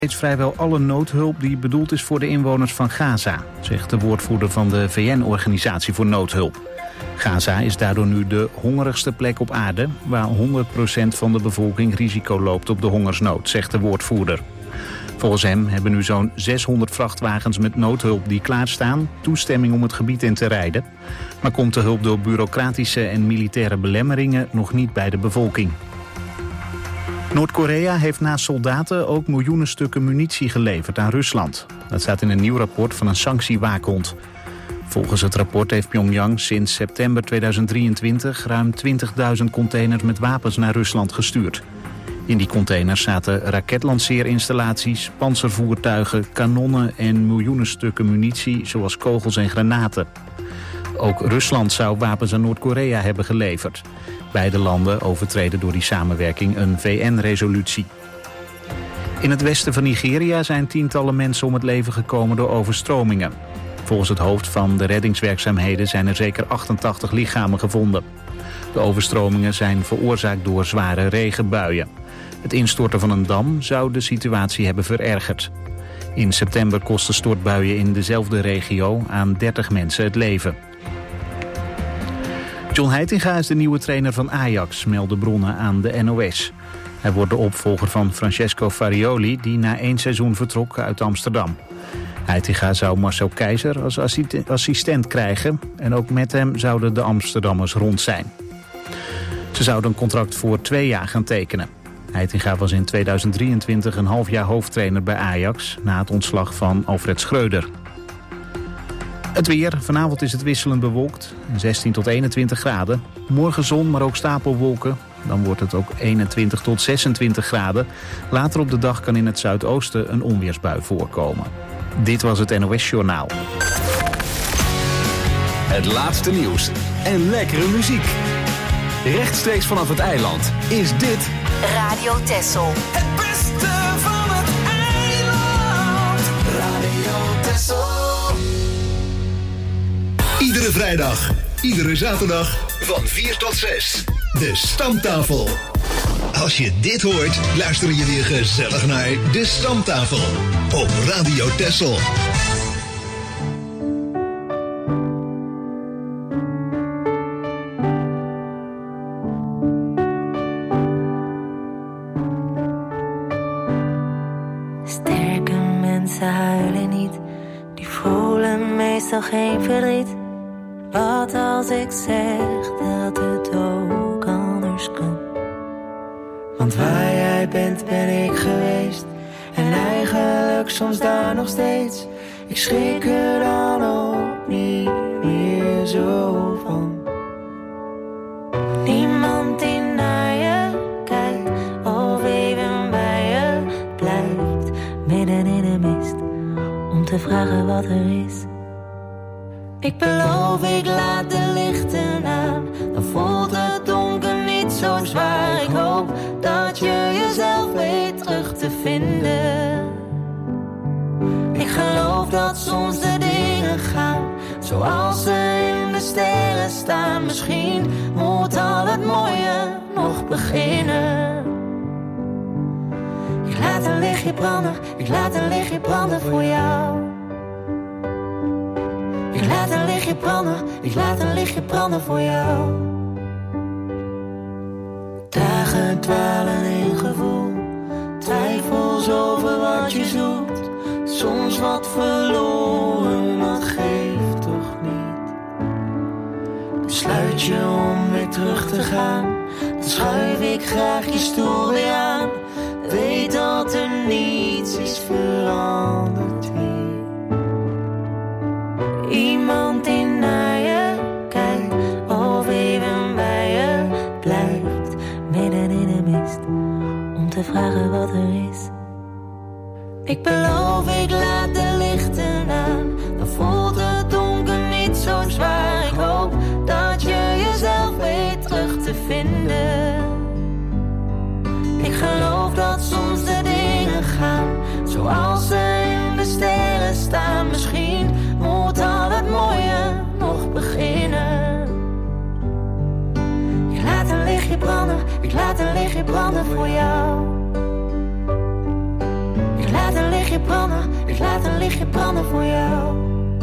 vrijwel alle noodhulp die bedoeld is voor de inwoners van Gaza, zegt de woordvoerder van de VN-organisatie voor noodhulp. Gaza is daardoor nu de hongerigste plek op aarde, waar 100% van de bevolking risico loopt op de hongersnood, zegt de woordvoerder. Volgens hem hebben nu zo'n 600 vrachtwagens met noodhulp die klaarstaan toestemming om het gebied in te rijden. Maar komt de hulp door bureaucratische en militaire belemmeringen nog niet bij de bevolking. Noord-Korea heeft naast soldaten ook miljoenen stukken munitie geleverd aan Rusland. Dat staat in een nieuw rapport van een sanctiewaakhond. Volgens het rapport heeft Pyongyang sinds september 2023 ruim 20.000 containers met wapens naar Rusland gestuurd. In die containers zaten raketlanceerinstallaties, pantservoertuigen, kanonnen en miljoenen stukken munitie zoals kogels en granaten. Ook Rusland zou wapens aan Noord-Korea hebben geleverd. Beide landen overtreden door die samenwerking een VN-resolutie. In het westen van Nigeria zijn tientallen mensen om het leven gekomen door overstromingen. Volgens het hoofd van de reddingswerkzaamheden zijn er zeker 88 lichamen gevonden. De overstromingen zijn veroorzaakt door zware regenbuien. Het instorten van een dam zou de situatie hebben verergerd. In september kostten stortbuien in dezelfde regio aan 30 mensen het leven. John Heitinga is de nieuwe trainer van Ajax, melden bronnen aan de NOS. Hij wordt de opvolger van Francesco Farioli, die na 1 seizoen vertrok uit Amsterdam. Heitinga zou Marcel Keizer als assistent krijgen en ook met hem zouden de Amsterdammers rond zijn. Ze zouden een contract voor 2 jaar gaan tekenen. Heitinga was in 2023 een half jaar hoofdtrainer bij Ajax na het ontslag van Alfred Schreuder. Het weer. Vanavond is het wisselend bewolkt. 16 tot 21 graden. Morgen zon, maar ook stapelwolken. Dan wordt het ook 21 tot 26 graden. Later op de dag kan in het zuidoosten een onweersbui voorkomen. Dit was het NOS Journaal. Het laatste nieuws en lekkere muziek. Rechtstreeks vanaf het eiland is dit Radio Texel. Het beste van het eiland. Radio Texel. Iedere vrijdag, iedere zaterdag van 4 tot 6. De Stamtafel. Als je dit hoort, luisteren je weer gezellig naar De Stamtafel op Radio Texel. Sterke mensen huilen niet, die voelen meestal geen verdriet. Wat als ik zeg dat het ook anders kan? Want waar jij bent ben ik geweest. En eigenlijk soms daar nog steeds. Ik schrik er dan ook niet meer zo van. Niemand die naar je kijkt of even bij je blijft. Midden in de mist om te vragen wat er is. Ik beloof, ik laat de lichten aan. Dan voelt het donker niet zo zwaar. Ik hoop dat je jezelf weet terug te vinden. Ik geloof dat soms de dingen gaan zoals ze in de sterren staan. Misschien moet al het mooie nog beginnen. Ik laat een lichtje branden, ik laat een lichtje branden voor jou. Ik laat een lichtje branden, ik laat een lichtje branden voor jou. Dagen dwalen in gevoel, twijfels over wat je zoekt. Soms wat verloren, dat geeft toch niet. Besluit je om weer terug te gaan, dan schuif ik graag je stoel weer aan. Weet dat er niets is veranderd hier. Iemand die naar je kijkt of even bij je blijft. Midden in de mist om te vragen wat er is. Ik beloof, ik laat de lichten aan. Dan voelt het donker niet zo zwaar. Ik hoop dat je jezelf weet terug te vinden. Ik geloof dat soms de dingen gaan zoals ze in de sterren staan. Misschien moet al het mooie nog beginnen. Ik laat een lichtje branden, ik laat een lichtje branden voor jou. Ik laat lichtje branden, ik laat een lichtje branden voor jou.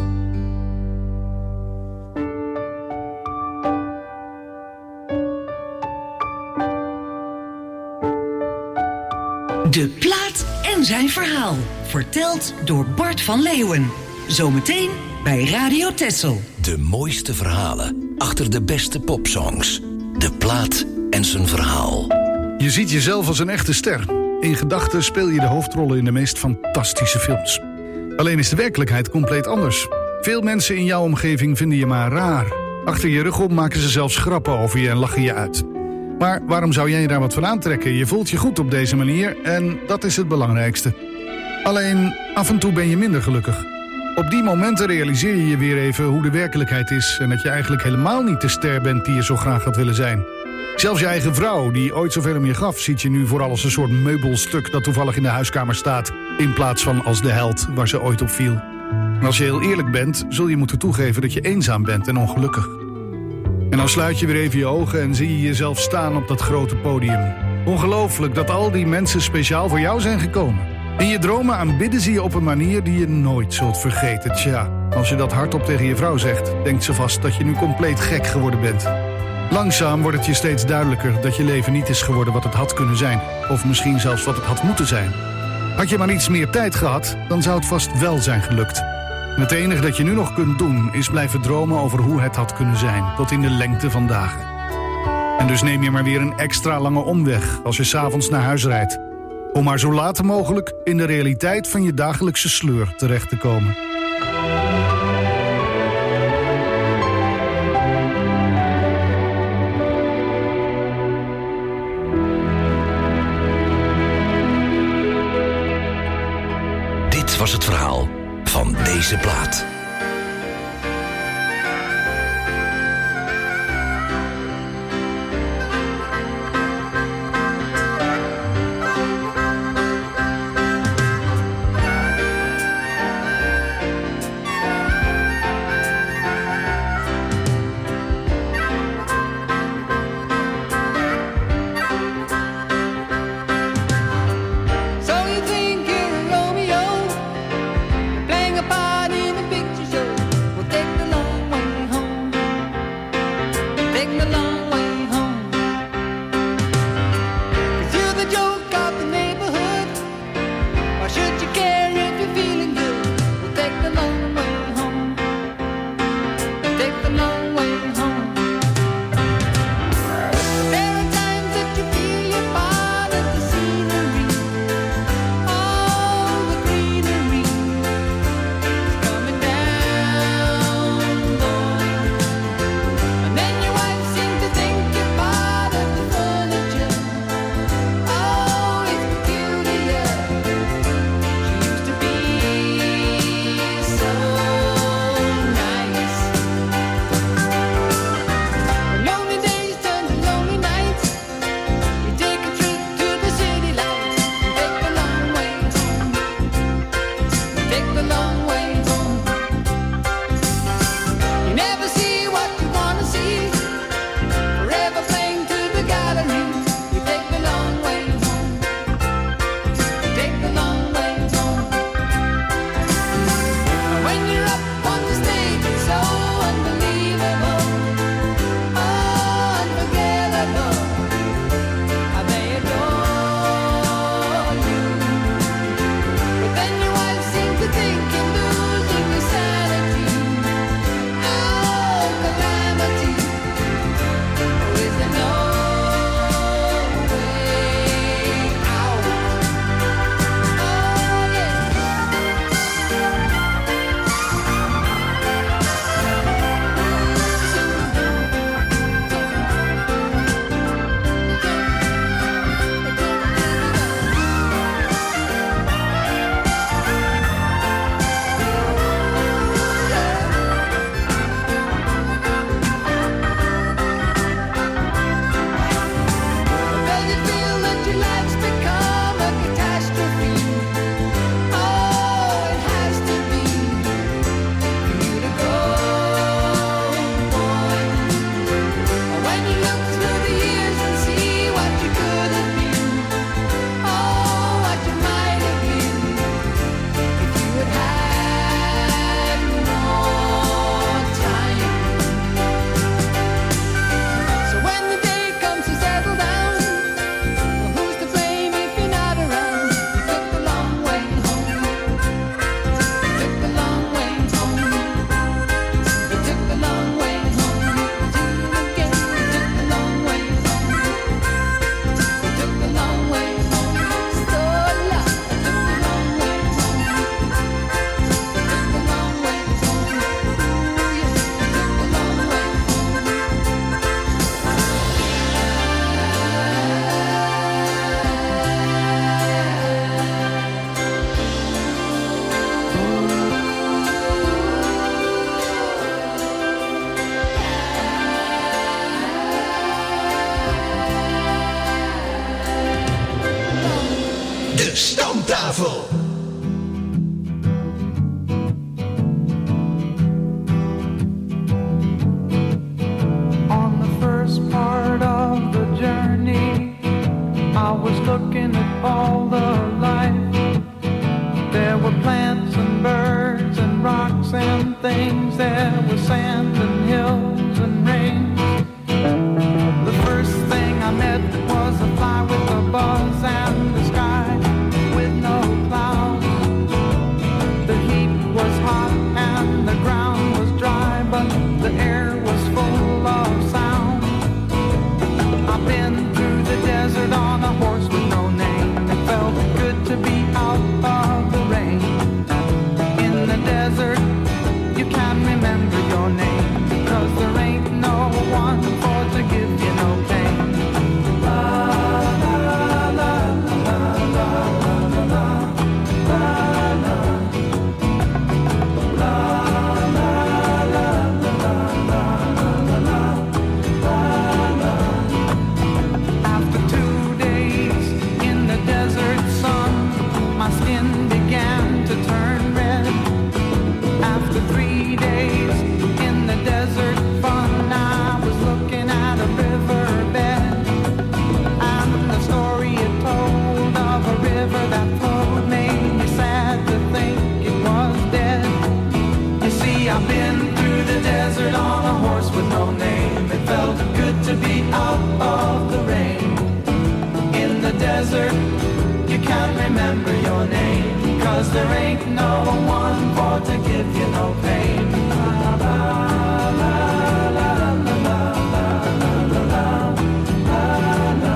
De plaat en zijn verhaal, verteld door Bart van Leeuwen. Zometeen bij Radio Texel. De mooiste verhalen achter de beste popsongs. De plaat en zijn verhaal. Je ziet jezelf als een echte ster. In gedachten speel je de hoofdrollen in de meest fantastische films. Alleen is de werkelijkheid compleet anders. Veel mensen in jouw omgeving vinden je maar raar. Achter je rug om maken ze zelfs grappen over je en lachen je uit. Maar waarom zou jij je daar wat van aantrekken? Je voelt je goed op deze manier en dat is het belangrijkste. Alleen, af en toe ben je minder gelukkig. Op die momenten realiseer je je weer even hoe de werkelijkheid is... en dat je eigenlijk helemaal niet de ster bent die je zo graag had willen zijn. Zelfs je eigen vrouw, die ooit zoveel om je gaf... ziet je nu vooral als een soort meubelstuk dat toevallig in de huiskamer staat... in plaats van als de held waar ze ooit op viel. En als je heel eerlijk bent, zul je moeten toegeven dat je eenzaam bent en ongelukkig. En dan sluit je weer even je ogen en zie je jezelf staan op dat grote podium. Ongelooflijk dat al die mensen speciaal voor jou zijn gekomen. In je dromen aanbidden ze je op een manier die je nooit zult vergeten. Tja, als je dat hardop tegen je vrouw zegt, denkt ze vast dat je nu compleet gek geworden bent. Langzaam wordt het je steeds duidelijker dat je leven niet is geworden wat het had kunnen zijn. Of misschien zelfs wat het had moeten zijn. Had je maar iets meer tijd gehad, dan zou het vast wel zijn gelukt. En het enige dat je nu nog kunt doen, is blijven dromen over hoe het had kunnen zijn. Tot in de lengte van dagen. En dus neem je maar weer een extra lange omweg als je 's avonds naar huis rijdt. Om maar zo laat mogelijk in de realiteit van je dagelijkse sleur terecht te komen. Dit was het verhaal van deze plaat. So you think you're Romeo, playing a part in a picture. things, there was sand and hills and rain. The first thing I met was a fly with a buzz and the sky with no clouds. The heat was hot and the ground was dry, but the air was full of sound. I've been through the desert on a horse with no name. It felt good to be out of the rain. In the desert, you can't remember your name, because there ain't no one for to give you no pain. La la la la la la la la la la. After 2 days in the desert sun, my skin began to turn red. After 3 days in the desert fun, I was looking at a riverbed, and the story it told of a river that flowed made me sad to think it was dead. You see, I've been through the desert on a horse with no name. It felt good to be out of the rain. In the desert, you can't remember your name, 'cause there ain't no one for to give you no pain. La la la la la la la la la.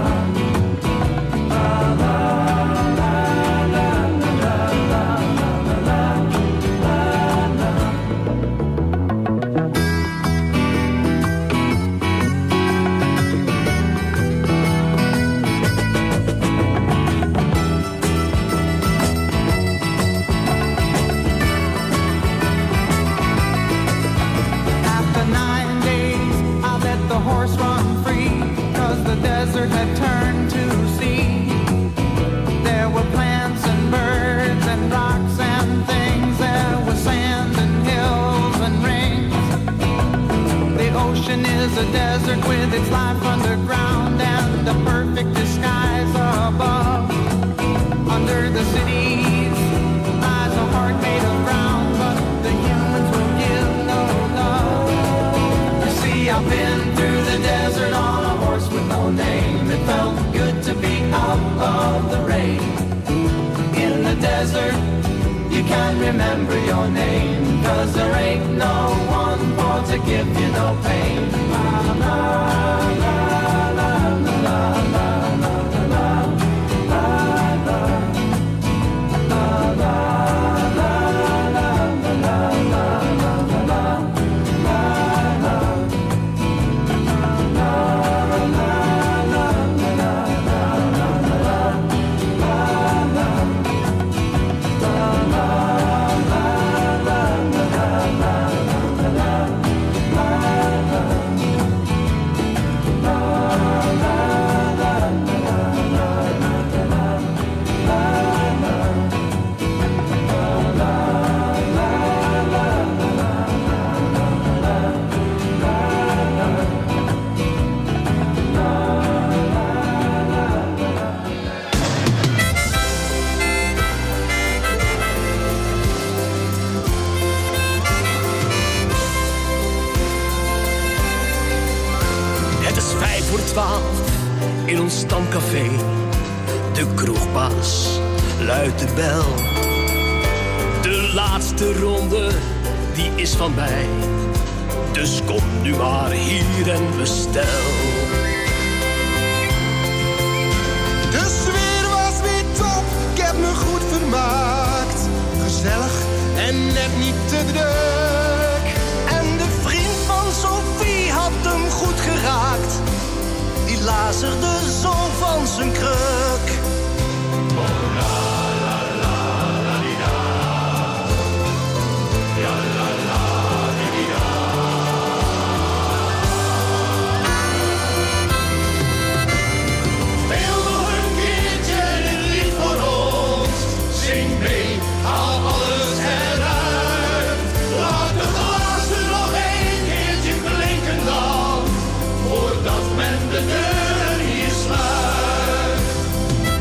After 9 days, I let the horse run free, 'cause the desert had turned to sea. There were plants and birds and rocks and things. There was sand and hills and rings. The ocean is a desert with its life underground and a perfect disguise above. Under the cities lies a heart made of brown, but the humans will give no love. You see, I've been through the desert on a horse with no name. It felt good to be out of the rain. In the desert, you can't remember your name, 'cause there ain't no one for to give you no pain. La la la la la la la la la la la. La la la la la la la la la. Het is 11:55 in ons stamcafé. De kroegbaas luidt de bel. De laatste ronde, die is van mij. Dus kom nu maar hier en bestel. De sfeer was weer top, ik heb me goed vermaakt. Gezellig en net niet te druk. En de vriend van Sophie had hem goed geraakt. Die lazerde zo van zijn kruk. Voordat men de deur hier sluit.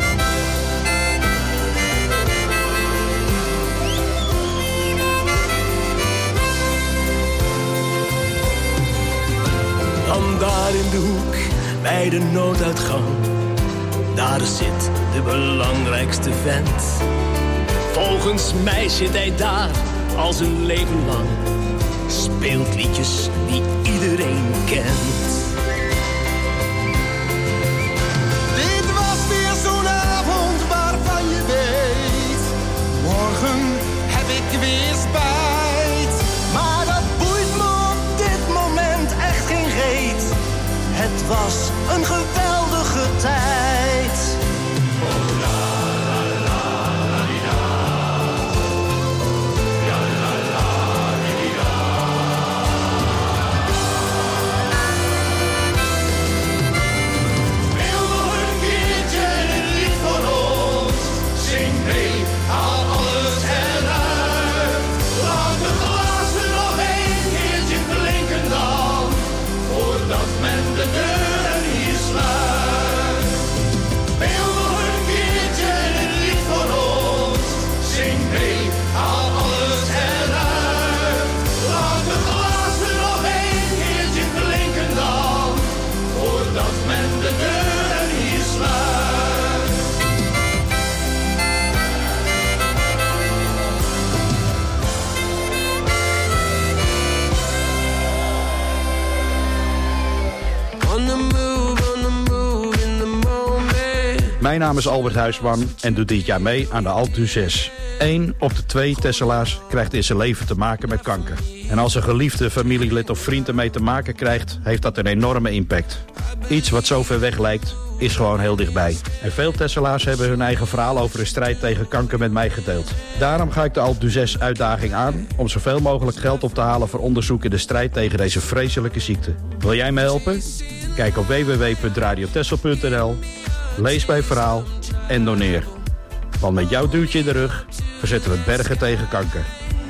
Daar in de hoek, bij de nooduitgang, daar zit de belangrijkste vent. Volgens mij zit hij daar al zijn leven lang. Speelt liedjes die iedereen kent. Dit was weer zo'n avond waarvan je weet, morgen heb ik weer spijt. Maar dat boeit me op dit moment echt geen reet. Het was een geweldige tijd. De deuren hier sluit. Speel nog een keertje dit lied voor ons. Zing mee, haal alles eruit. Laat de glazen nog een keertje klinken dan, voordat men de deuren hier sluit. Mijn naam is Albert Huisman en doe dit jaar mee aan de Alpe 6. 1 op de 2 Tesselaars krijgt in zijn leven te maken met kanker. En als een geliefde familielid of vriend ermee te maken krijgt, heeft dat een enorme impact. Iets wat zo ver weg lijkt, is gewoon heel dichtbij. En veel Tesselaars hebben hun eigen verhaal over de strijd tegen kanker met mij gedeeld. Daarom ga ik de Alpe 6 uitdaging aan om zoveel mogelijk geld op te halen voor onderzoek in de strijd tegen deze vreselijke ziekte. Wil jij me helpen? Kijk op www.radiotessel.nl, lees mijn verhaal en doneer. Want met jouw duwtje in de rug verzetten we bergen tegen kanker.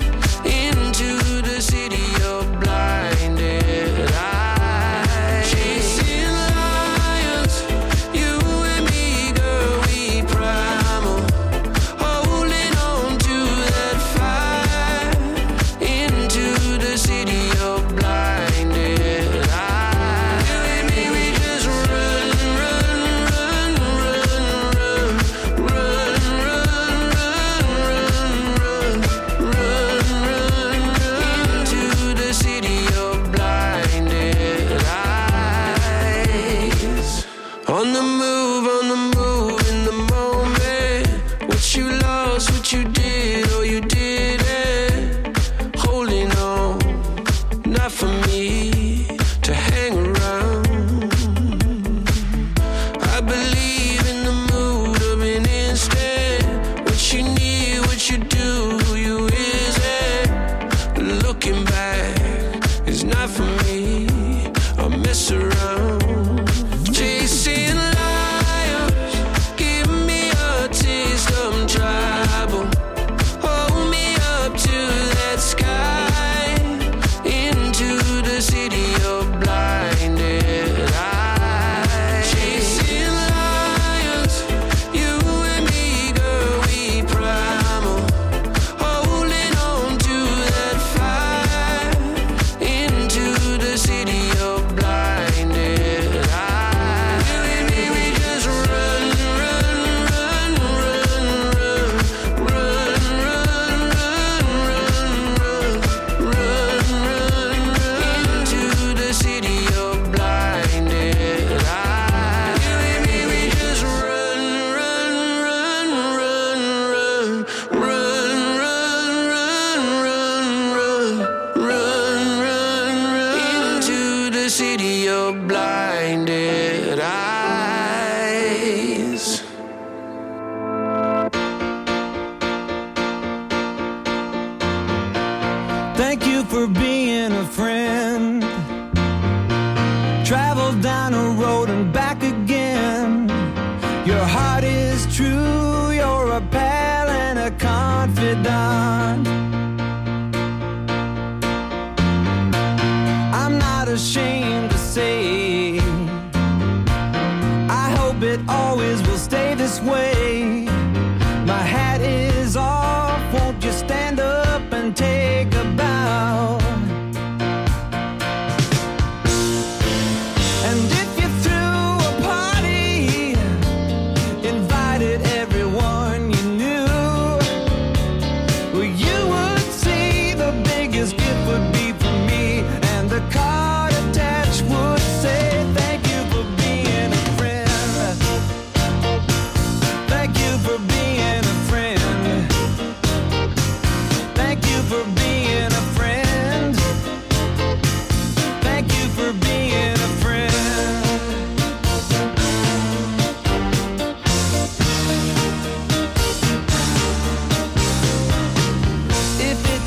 Thank you for being a friend. Travel down a road and back again. Your heart is true, you're a pal and a confidant. I'm not ashamed to say, I hope it always will stay this way. My hat is off, won't you stand up and take a bow?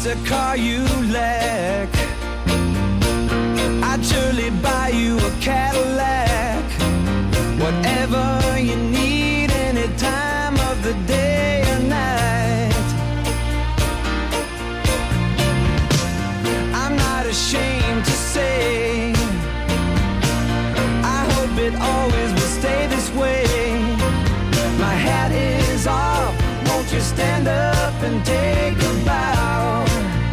it's a car you lack, I'd surely buy you a Cadillac. Whatever you need, any time of the day or night. I'm not ashamed to say, I hope it always will stay this way. My hat is off, won't you stand up and take a bow?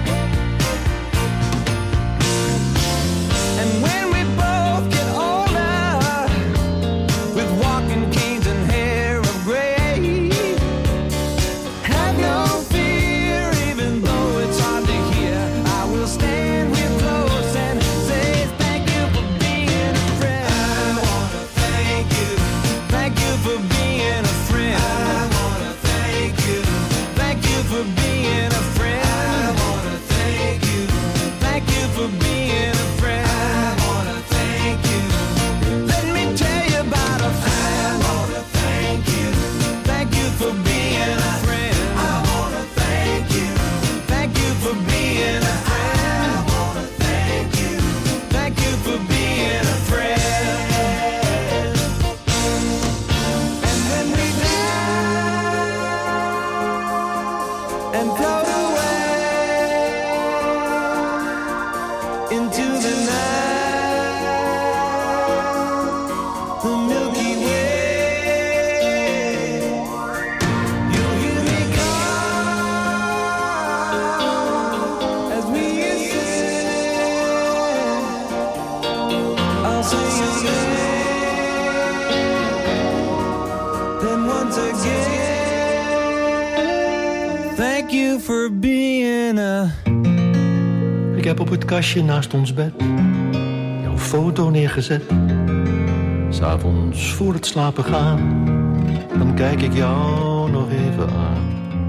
And when we both get older, with walking canes and hair of gray, have no fear, even though it's hard to hear. I will stand real close and say thank you for being a friend. I wanna thank you. Thank you for being a friend. I wanna thank you. Thank you for being a friend. I wanna thank you. Thank you for being a friend. I wanna thank you. Let me tell you about a friend. I wanna thank you. Thank you for being a friend. I wanna thank you. Thank you for being a friend. I wanna thank you. Thank you for being a friend. And when we die and float away into the night, the Milky Way, you'll hear me call as we ascend. I'll say your name, then once again, thank you for being a. Ik heb op het kastje naast ons bed jouw foto neergezet. 'S Avonds voor het slapen gaan, dan kijk ik jou nog even aan.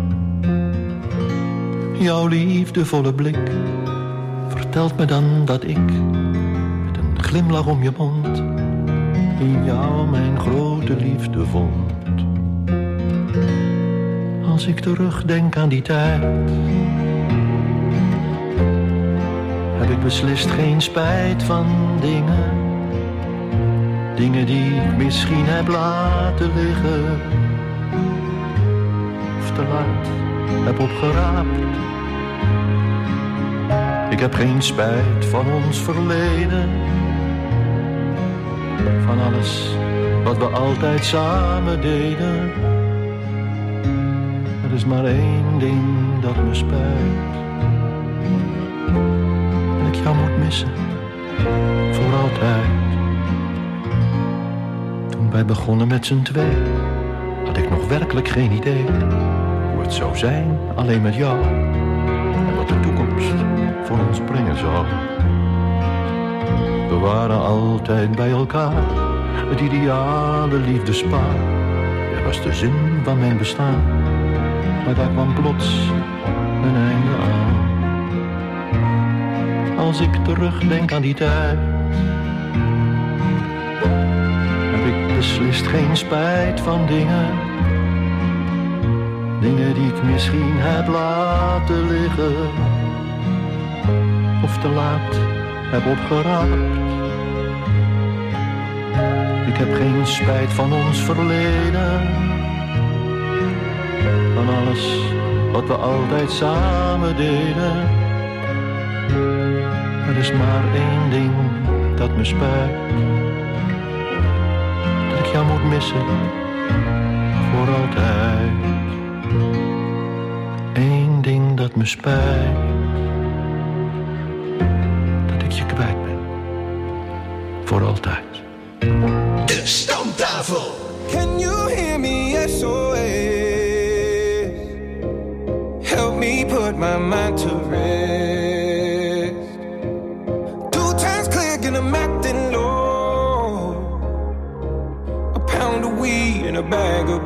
Jouw liefdevolle blik vertelt me dan dat ik, met een glimlach om je mond, in jou mijn grote liefde vond. Als ik terugdenk aan die tijd, heb ik beslist geen spijt van dingen. Dingen die ik misschien heb laten liggen, of te laat heb opgeraapt. Ik heb geen spijt van ons verleden, van alles wat we altijd samen deden. Er is maar één ding dat me spijt, en ik jou moet missen, voor altijd. Toen wij begonnen met z'n twee, had ik nog werkelijk geen idee hoe het zou zijn, alleen met jou, en wat de toekomst voor ons brengen zou. We waren altijd bij elkaar, het ideale liefdespaar. Jij was de zin van mijn bestaan, maar daar kwam plots een einde aan. Als ik terugdenk aan die tijd, heb ik beslist geen spijt van dingen. Dingen die ik misschien heb laten liggen, of te laat heb opgeraapt. Ik heb geen spijt van ons verleden, van alles wat we altijd samen deden. Er is maar één ding dat me spijt, dat ik jou moet missen, voor altijd. Eén ding dat me spijt, dat ik je kwijt ben, voor altijd. De Stamtafel. Can you hear me? SOS. Help me put my mind to rest. 2 times click and I'm acting low. A pound of weed and a bag of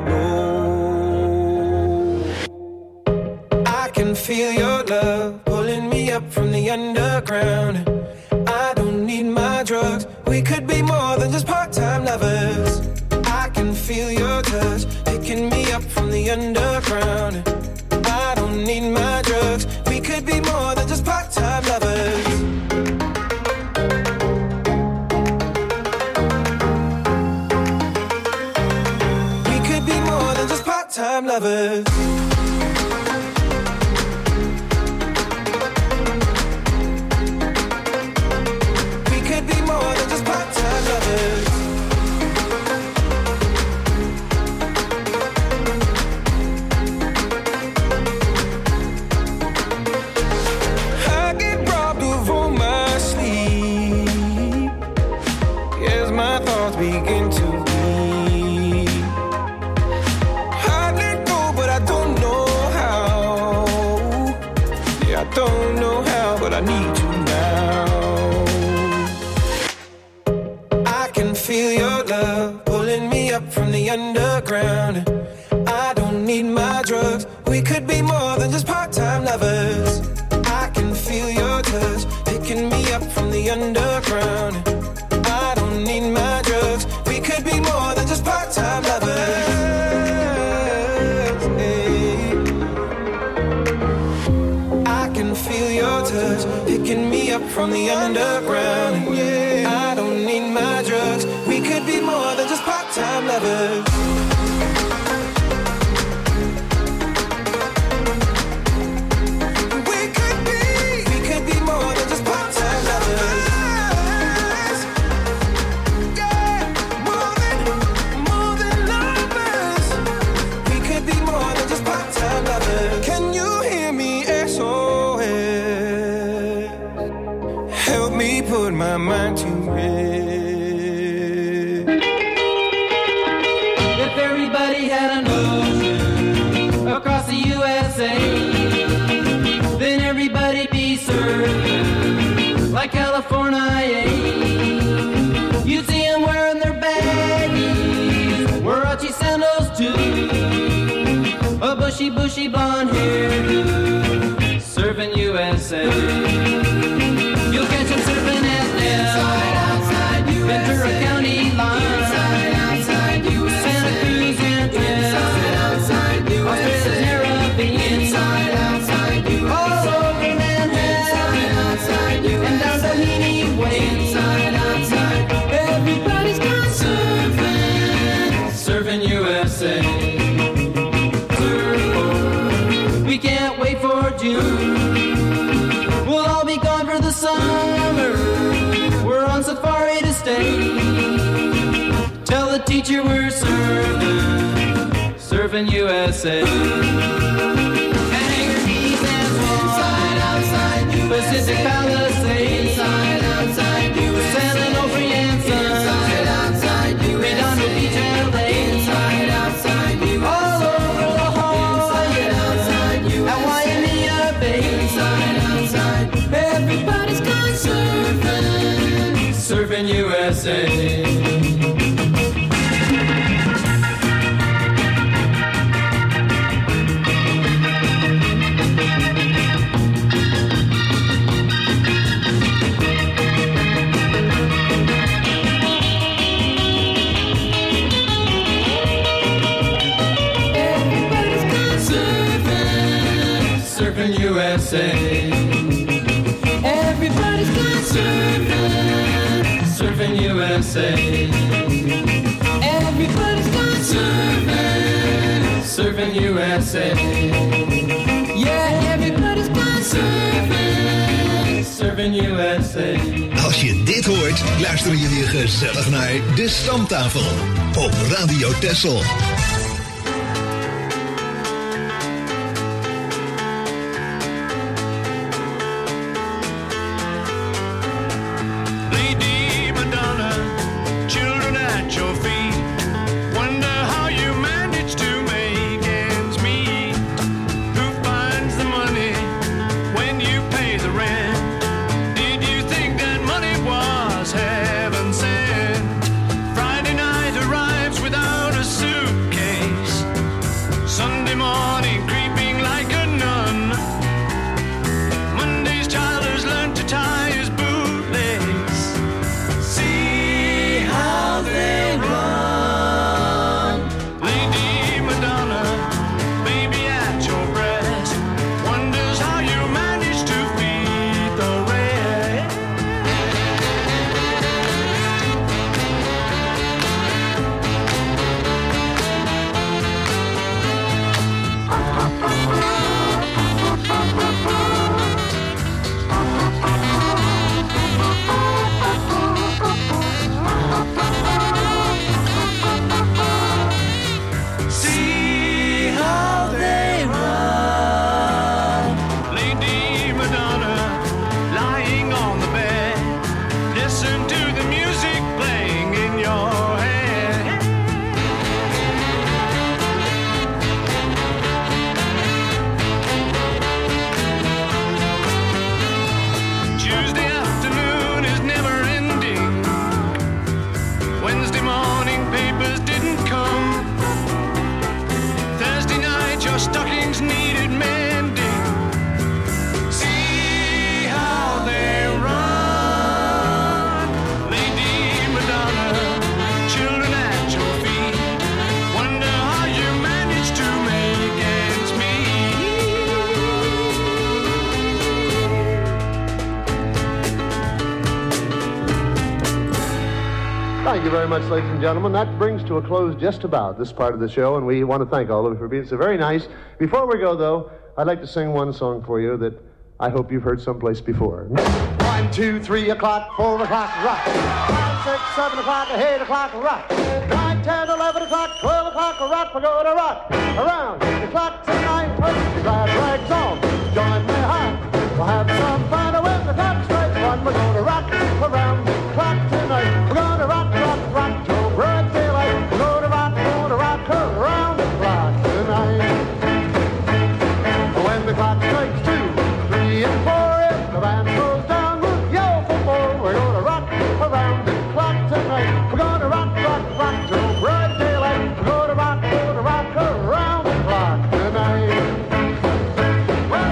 blow. I can feel your love pulling me up from the underground. I don't need my drugs. We could be more than just part-time lovers. I can feel your touch picking me up from the underground. I don't need my drugs. We could could be more than just part-time lovers. We could be more than just part-time lovers. We could be more than just part-time lovers. I get robbed of all my sleep as my thoughts begin to leave. I let go, but I don't know how. Yeah, I don't know how, but I need you now. I can feel your love pulling me up from the underground. I don't need my drugs. We could be more than just part-time lovers. I can feel your touch picking me up from the underground. I don't need my drugs. We could be more than just part-time lovers. Hey. I can feel your touch picking me up from the underground. I don't need my drugs. We could be more than just part-time lovers. Put my mind to rest. If everybody had an ocean across the USA, then everybody'd be served like California. You'd see them wearing their baggies, Warachi sandals too, a bushy blonde hairdo, serving USA. You'll catch them surfing at Ventura County line, outside USA, Santa Cruz and Australia's Caribbean, outside USA, all over Manhattan, and down Doheny Way, outside, everybody's gone surfing USA. We can't wait for June. We'll all be gone for the summer. We're on safari to stay. Tell the teacher we're surfing USA. Hangar Keys and outside Pacific Palisades, outside San Onofre and Sun, outside Redondo Beach and Lake, outside all over La Jolla, at Waimea Bay, outside everybody's gone surfing USA. Everybody's gone surfing USA. Everybody's gone surfing USA. Everybody's gone surfing USA. Yeah, everybody's gone surfing USA. Als je dit hoort, luister je weer gezellig naar De Stamtafel op Radio Texel. Friday night arrives without a suitcase. you very much, ladies and gentlemen. That brings to a close just about this part of the show, and we want to thank all of you for being so very nice. Before we go, though, I'd like to sing one song for you that I hope you've heard someplace before. 1, 2, 3 o'clock, 4 o'clock, rock. 5, 6, 7 o'clock, 8 o'clock, rock. 9, 10, 11 o'clock, 12 o'clock, rock. We're going to rock around the clock tonight. Put your glad rags on, join me high. We'll have some fun when the clock strikes 1. We're going to rock around the clock tonight. We're going to rock, rock, rock till broad daylight. We're going to rock around the clock tonight. When the clock strikes 2, 3, and 4, if the band goes down, we'll yell for more. We're going to rock around the clock tonight. We're going to rock, rock, rock till broad daylight. We're going to rock around the clock tonight. When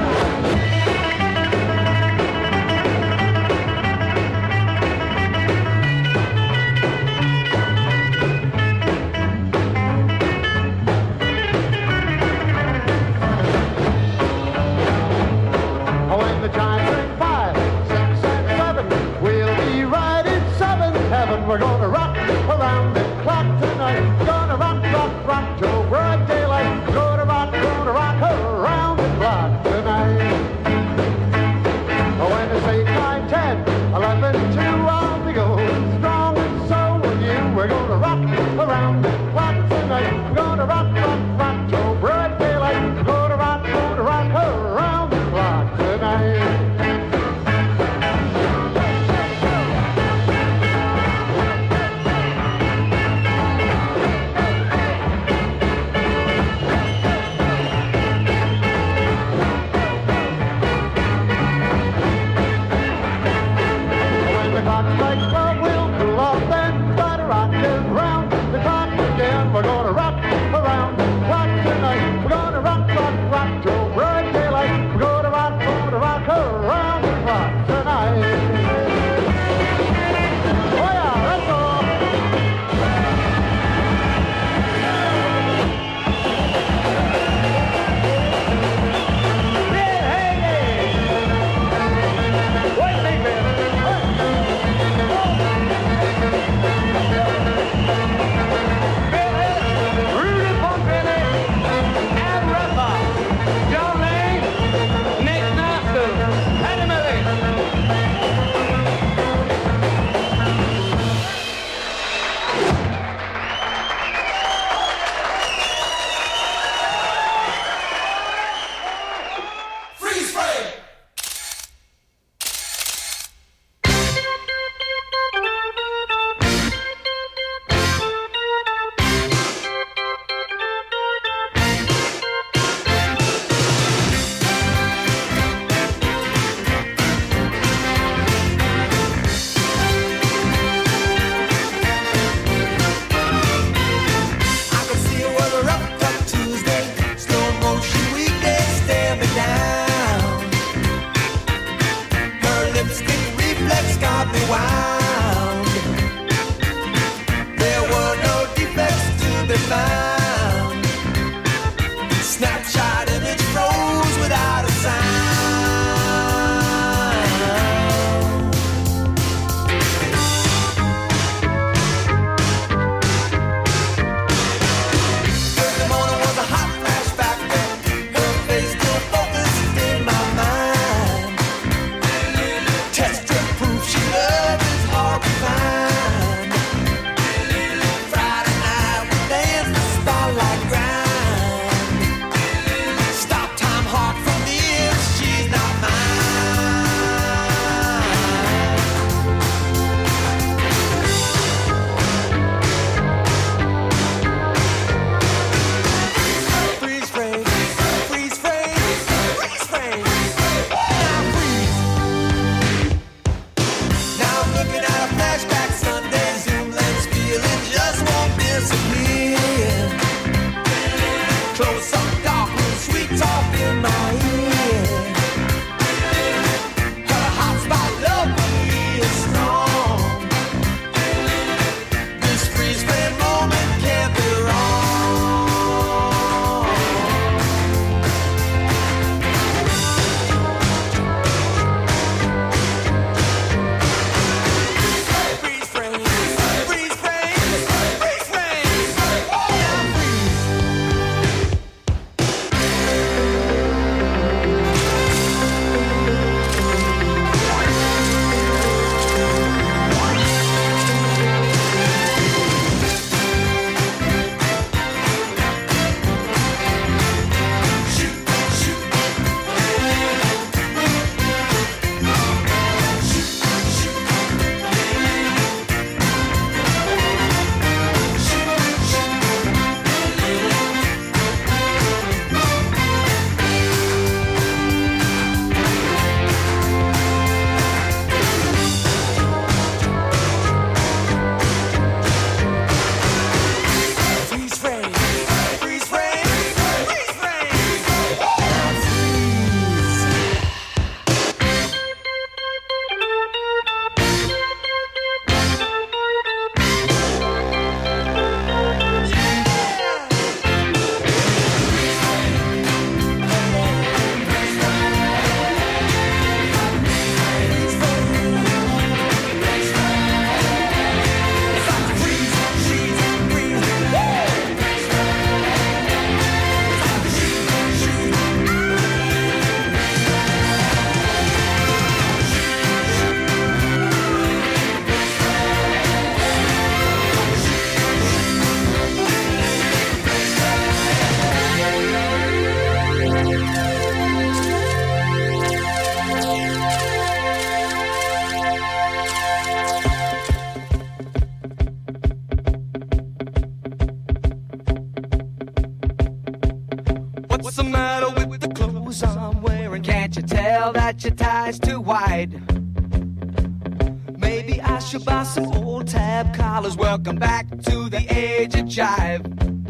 Can't you tell that your tie's too wide? Maybe I should buy some old tab collars. Welcome back to the age of jive.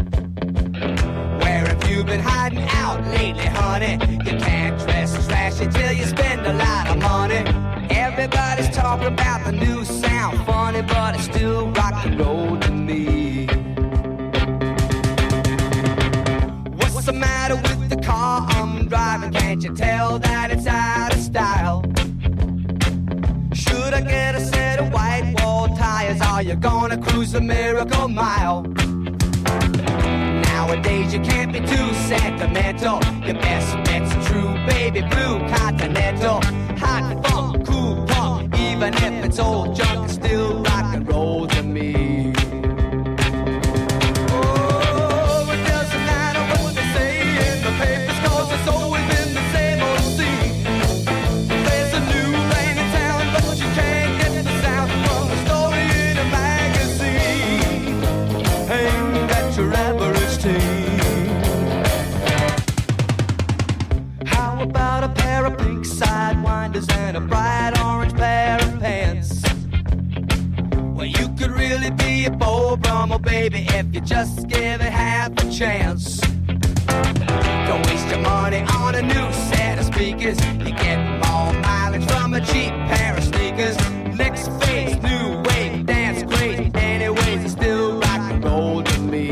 Where have you been hiding out lately, honey? You can't dress as flashy till you spend a lot of money. Everybody's talking about the new sound, funny, but it's still rock and roll to me. What's the matter with the car I'm driving? Can't you tell that it's out of style? Should I get a set of white wall tires? Are you gonna cruise the Miracle Mile? Nowadays you can't be too sentimental. Your best bet's a true baby blue Continental. Hot funk, cool punk, even if it's old junk, it's still rock and roll to me. Oh, it doesn't matter what they say in the papers, 'cause it's always been the same old scene. There's a new thing in town, but you can't get the sound from a story in a magazine. Ain't that your average teen? How about a pair of pink sidewinders and a bright orange pair of pants? Well, you could really be a Beau Brummel, baby, if you just give it half a chance. Don't waste your money on a new set of speakers. You get more mileage from a cheap pair of sneakers. Next phase, new wave, dance crazy. Anyways, it's still rock and roll to me.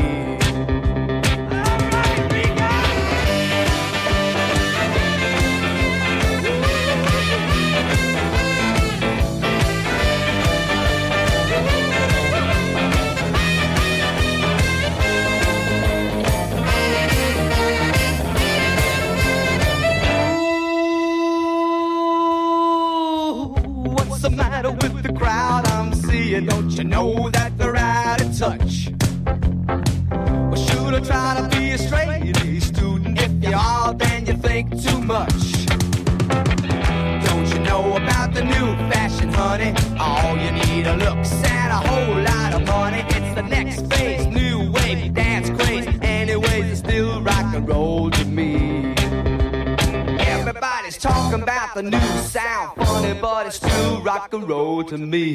What's the matter with the crowd I'm seeing? Don't you know that they're out of touch? Well, should I try to be a straight A student? If you are, then you think too much. Don't you know about the new fashion, honey? All you need are looks and a whole lot of money. It's the next phase, new wave, dance craze. Anyways, it's still rock and roll to me. Everybody's talking about the new sound, funny, but it's still rock and roll to me.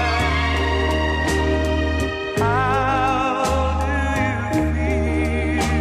How do you feel?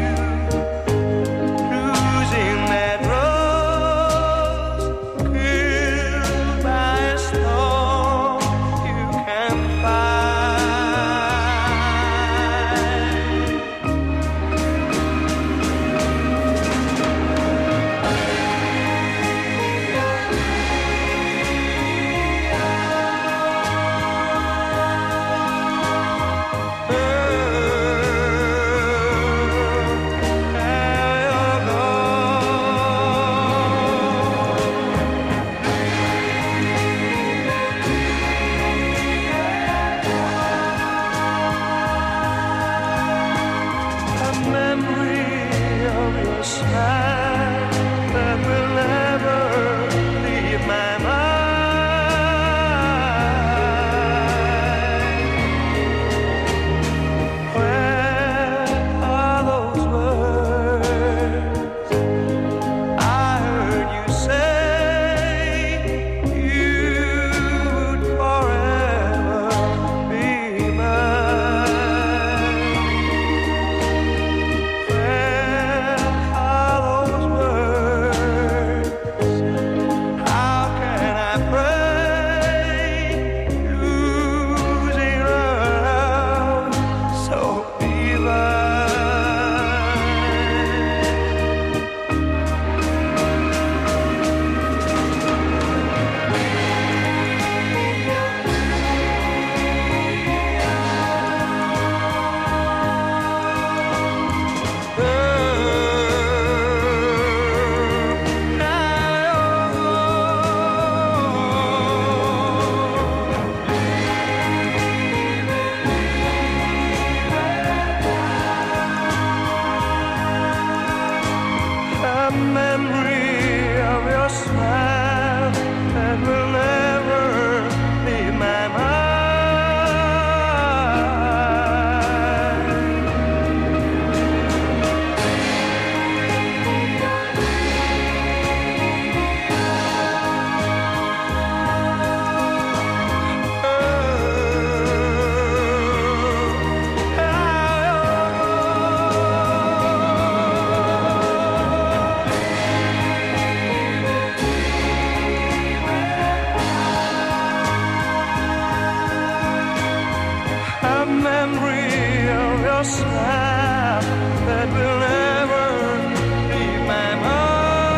a smile that will never leave my mind.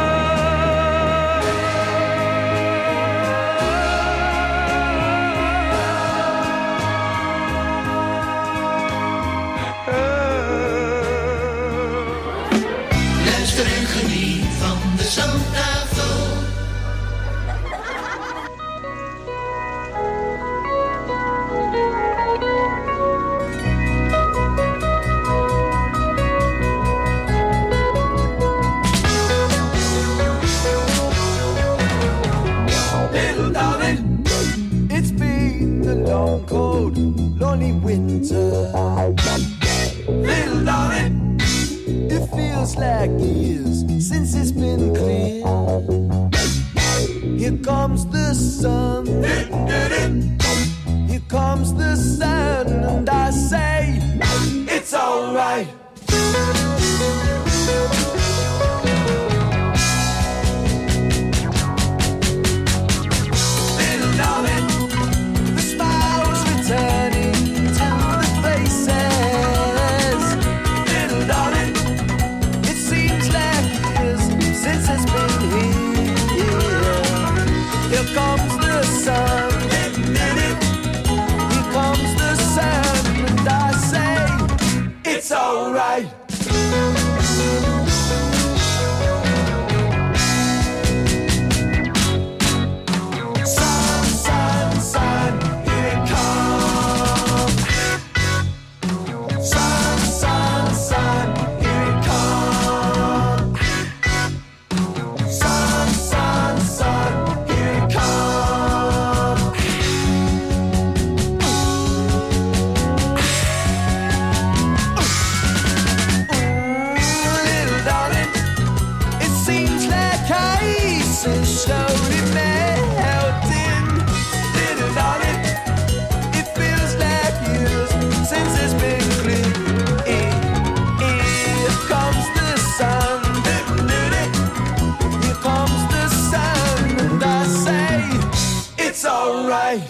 Luister en geniet van de Stamtafel. Little darling, it's been a long, cold, lonely winter. Little darling, it feels like years since it's been clear. Here comes the sun. Here comes the sun, and I say it's alright. Little darling, the smile's returning to the faces. Little darling, it seems like years since it's been here. Here comes the sun. Here comes the sun, and I say it's alright. Sun, sun, sun, here it comes. Sun, sun, sun, here it comes. Sun, sun, sun, here it comes. Little darling, it seems like ice is slowly melting. Little darling, it feels like years since it's been clear. Here comes the sun. Here comes the sun, and I say it's alright.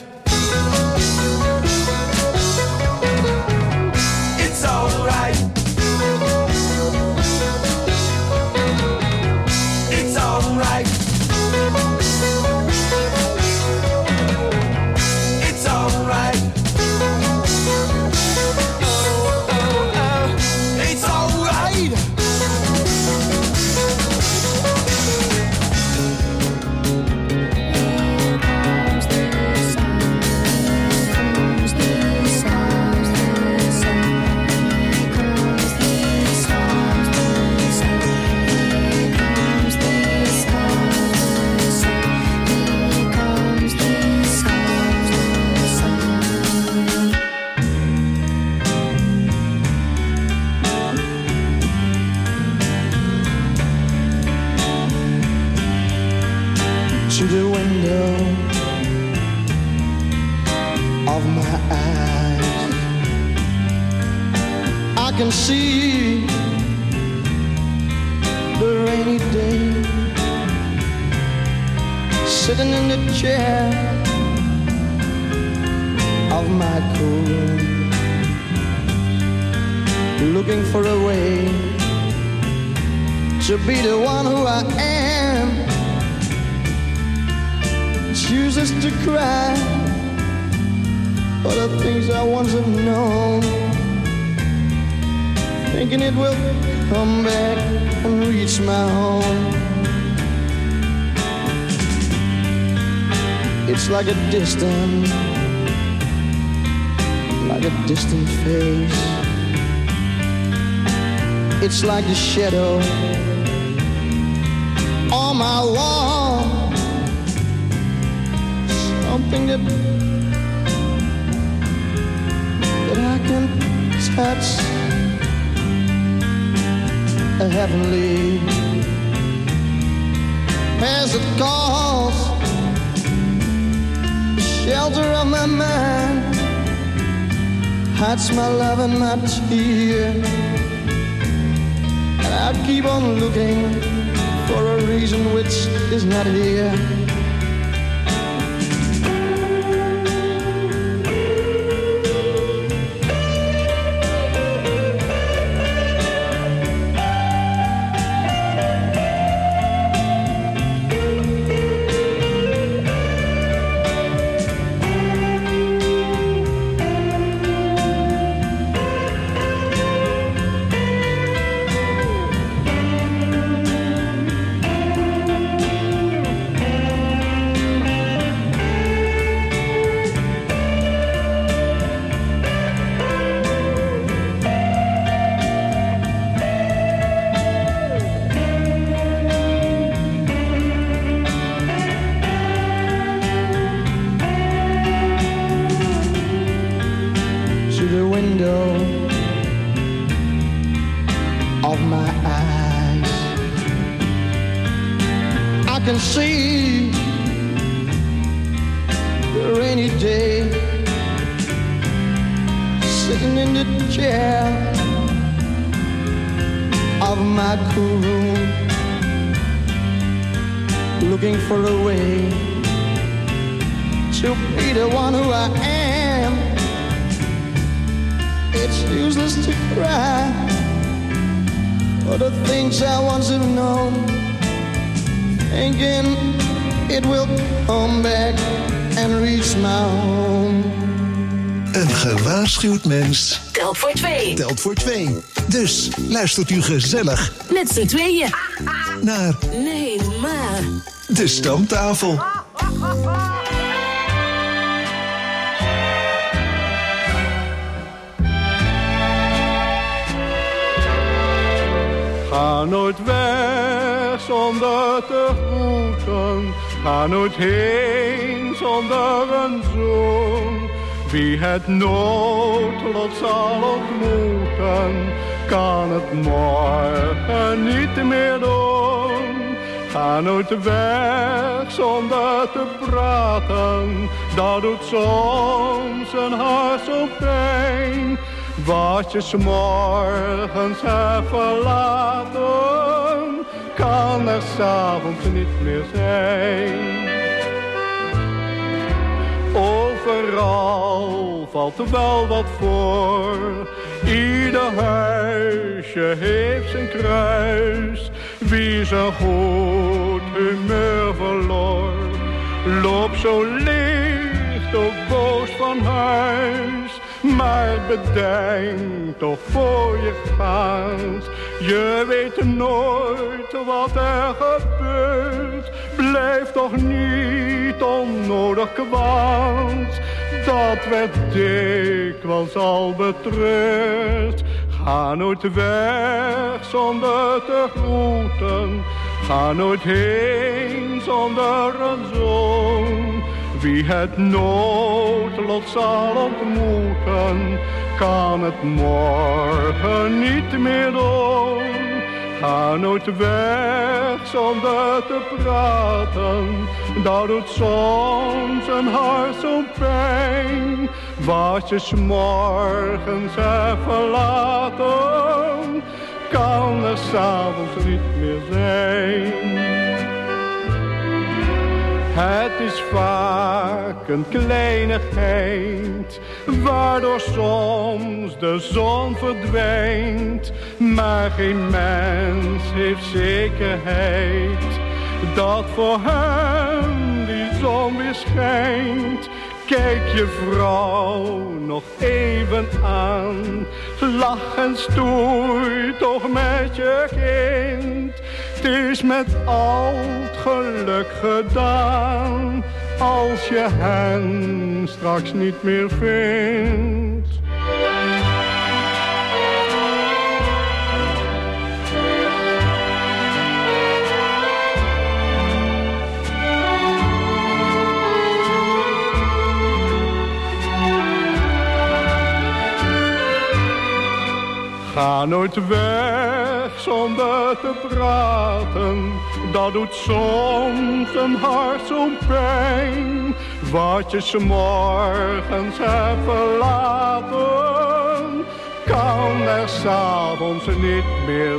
It's alright. It's alright. It's alright. It's alright. To the window of my eyes, I can see the rainy day, sitting in the chair of my cool room, looking for a way to be the one who I am. Chooses to cry for the things I once have known, thinking it will come back and reach my home. It's like a distant face. It's like the shadow on my wall. Something that I can touch, a heavenly as it calls, the shelter of my mind, hides my love and my tear, and I keep on looking for a reason which is not here. window of my eyes. I can see the rainy day sitting in the chair of my cool room, looking for a way to be the one who I am. It's useless to cry for the things I once have known, thinking it will come back and reach my home. Een gewaarschuwd mens Telt voor twee. telt voor twee. Dus luistert u gezellig Met z'n tweeën. naar Nee, maar. de Stamtafel. Ga nooit weg zonder te groeten. Ga nooit heen zonder een zoen. Wie het noodlot zal ontmoeten, kan het morgen niet meer doen. Ga nooit weg zonder te praten. Dat doet soms een hart zo pijn. Wat je 's morgens hebt verlaten, kan er 's avonds niet meer zijn. Overal valt er wel wat voor. Ieder huisje heeft zijn kruis. Wie zijn goed humeur verloor, loopt zo licht ook boos van huis. Maar bedenk toch voor je gaat, je weet nooit wat er gebeurt. Blijf toch niet onnodig kwaad, dat werd dikwijls al betreurd. Ga nooit weg zonder te groeten, ga nooit heen zonder een zoen. Wie het noodlot zal ontmoeten, kan het morgen niet meer doen. Ga nooit weg zonder te praten, dat doet soms een hart zo'n pijn. Wat je 's morgens hebt verlaten, kan er 's avonds niet meer zijn. Het is vaak een kleinigheid, waardoor soms de zon verdwijnt. Maar geen mens heeft zekerheid dat voor hem die zon weer schijnt. Kijk je vrouw nog even aan, lach en stoei toch met je kind. Het is met al het geluk gedaan, als je hen straks niet meer vindt. Ga nooit weg zonder te praten, dat doet soms een hart zo'n pijn. Wat je 's morgens hebt verlaten, kan er 's avonds niet meer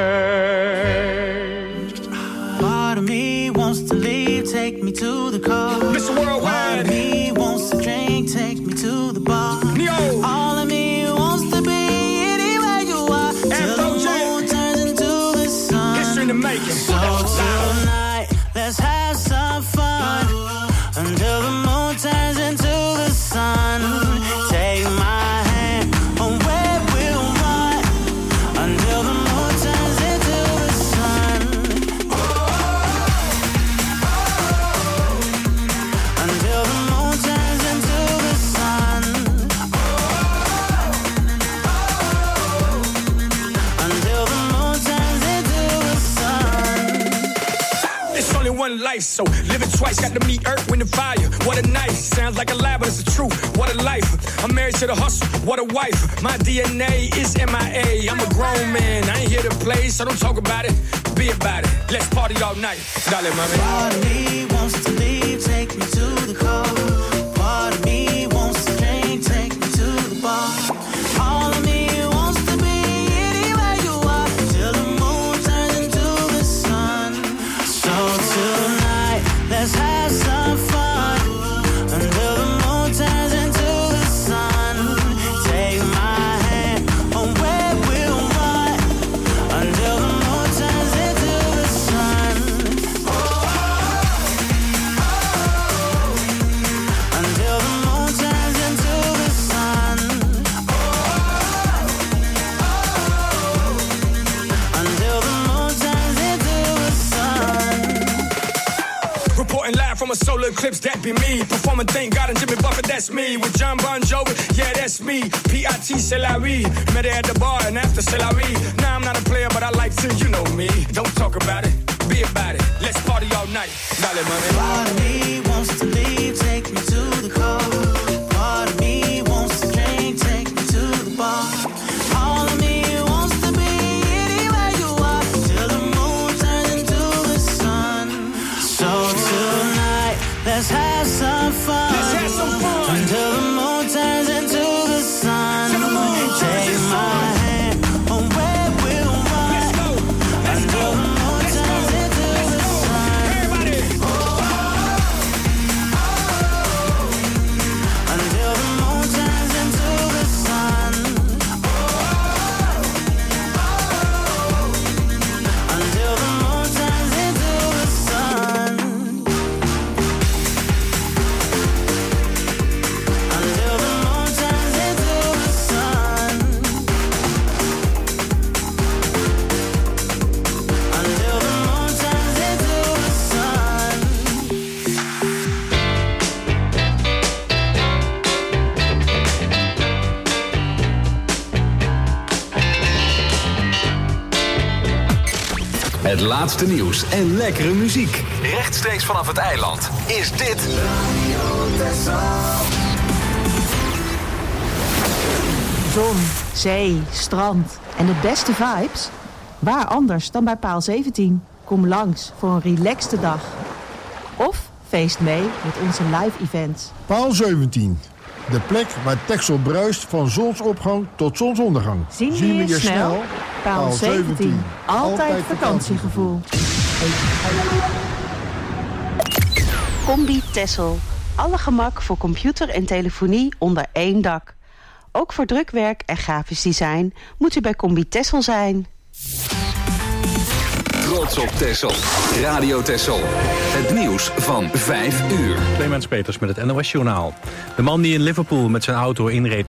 zijn. Part of me wants to leave, take me to the car. Mr. Worldwide. Part of me wants to drink, take me to the bar. Neo. All of me wants to be anywhere you are. Till the moon turns into the sun. History in the making. So tonight, let's have some fun. Until the moon turns into the sun. Take my hand, away we'll run. Until the moon turns into the sun. Until the moon turns into the sun. Until the moon turns into the sun. It's only one life, so live it twice, got to meet Earth, wind and fire. What a night, sounds like a lie, but it's the truth. What a life, I'm married to the hustle, what a wife. My DNA is MIA, I'm a grown man, I ain't here to play, so don't talk about it, be about it. Let's party all night, dale mami. Part of me wants to leave, take me to the coast. Part of me wants to drink, take me to the bar. All of me wants to be anywhere you are, till the moon turns into the sun. So tonight, let's have some fun, until the moon turns into the sun. Take my hand, on where we'll run, until the moon turns into the sun. Until the moon turns into the sun. Until the moon turns into the sun. Reporting live from a solar eclipse, that be me. Performing Thank God and Jimmy Buffett, that's me. With John Bon Jovi, yeah, that's me. P.I.T. c'est la vie. Met her at the bar and after c'est la vie. Now I'm not a player, but I like to, you know me. Don't talk about it, be about it. Let's party all night. Dale, mami. Part of me wants to leave, take me to the coast. Part of me wants to drink, take me to the bar. All of me wants to be anywhere you are, till the moon turns into the sun. So tonight, let's have some fun. Let's have some fun. Until the moon turns into the sun. Take my hand, on where we'll run. Let's go. Until the moon turns into the sun. Everybody. Until the moon turns into the sun. Until the moon turns into the sun. Until the moon turns into the sun. Until the moon turns into the sun. Het laatste nieuws en lekkere muziek. Rechtstreeks vanaf het eiland is dit... Zon, zee, strand en de beste vibes? Waar anders dan bij Paal 17? Kom langs voor een relaxte dag. Of feest mee met onze live events. Paal 17. De plek waar Texel bruist van zonsopgang tot zonsondergang. Zien we je snel? Paal 17. Altijd vakantiegevoel. Combi Texel. Alle gemak voor computer en telefonie onder één dak. Ook voor drukwerk en grafisch design moet u bij Combi Texel zijn. Trots op Texel. Radio Texel. Het nieuws van 5 uur. Clemens Peters met het NOS Journaal. De man die in Liverpool met zijn auto inreed